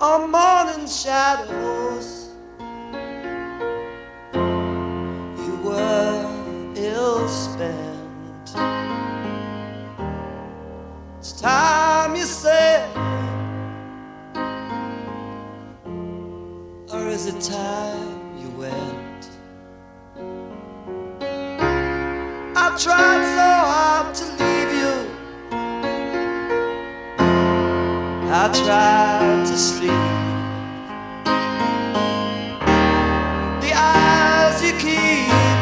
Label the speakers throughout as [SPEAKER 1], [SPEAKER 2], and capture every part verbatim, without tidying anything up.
[SPEAKER 1] on morning shadows. You were ill-spent. It's time you said, or is it time you went? I tried so hard to leave you. I tried to sleep. The eyes you keep.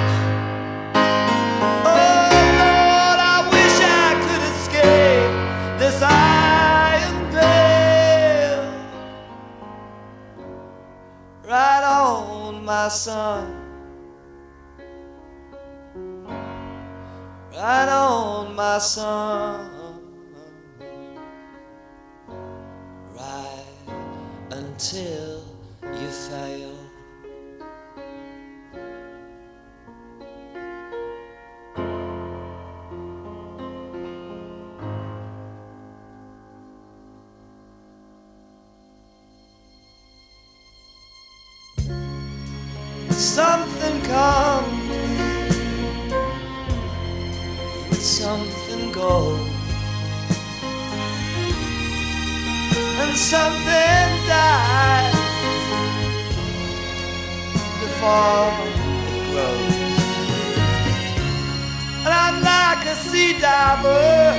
[SPEAKER 1] Oh Lord, I wish I could escape this iron veil. Right on, my son. Right on, my son. Right until you fail. Something comes, something goes, and something dies before it grows. And I'm like a sea diver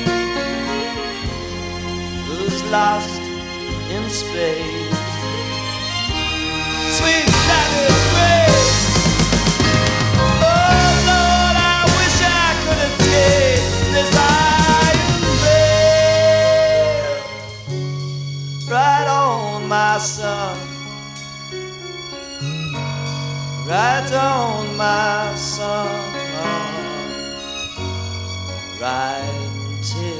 [SPEAKER 1] who's lost in space. Sweet Sabbath grace. Oh Lord, I wish I could escape this iron veil. Right on, my son. Right on, my son. Right until